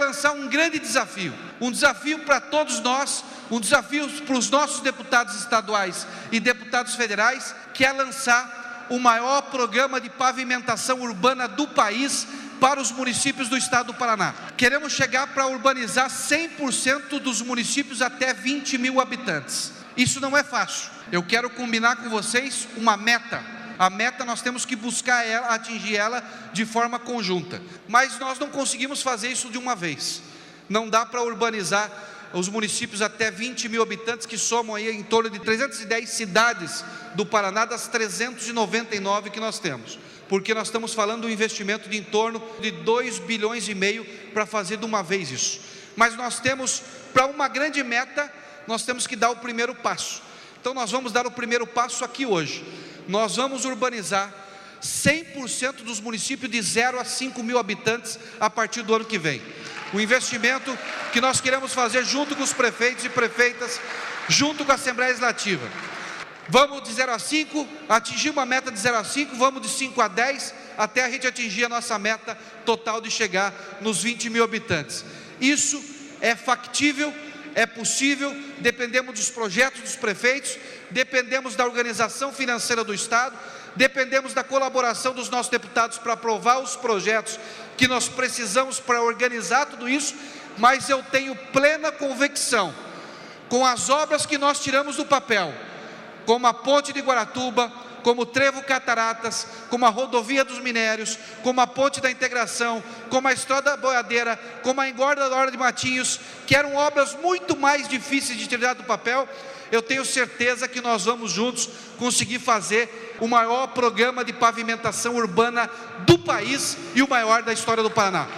lançar um grande desafio, um desafio para todos nós, um desafio para os nossos deputados estaduais e deputados federais, que é lançar o maior programa de pavimentação urbana do país para os municípios do estado do Paraná. Queremos chegar para urbanizar 100% dos municípios até 20 mil habitantes. Isso não é fácil. Eu quero combinar com vocês uma meta. A meta nós temos que buscar ela, atingir ela de forma conjunta. Mas nós não conseguimos fazer isso de uma vez. Não dá para urbanizar os municípios até 20 mil habitantes, que somam aí em torno de 310 cidades do Paraná, das 399 que nós temos. Porque nós estamos falando de um investimento de em torno de 2,5 bilhões para fazer de uma vez isso. Mas nós temos, para uma grande meta, nós temos que dar o primeiro passo. Então nós vamos dar o primeiro passo aqui hoje. Nós vamos urbanizar 100% dos municípios de 0 a 5 mil habitantes a partir do ano que vem. O investimento que nós queremos fazer junto com os prefeitos e prefeitas, junto com a Assembleia Legislativa. Vamos de 0 a 5, atingir uma meta de 0 a 5, vamos de 5 a 10, até a gente atingir a nossa meta total de chegar nos 20 mil habitantes. Isso é factível, é possível, dependemos dos projetos dos prefeitos, dependemos da organização financeira do Estado, dependemos da colaboração dos nossos deputados para aprovar os projetos que nós precisamos para organizar tudo isso, mas eu tenho plena convicção, com as obras que nós tiramos do papel, como a Ponte de Guaratuba, como o Trevo Cataratas, como a Rodovia dos Minérios, como a Ponte da Integração, como a Estrada da Boiadeira, como a Engorda da Hora de Matinhos, que eram obras muito mais difíceis de tirar do papel. Eu tenho certeza que nós vamos juntos conseguir fazer o maior programa de pavimentação urbana do país e o maior da história do Paraná.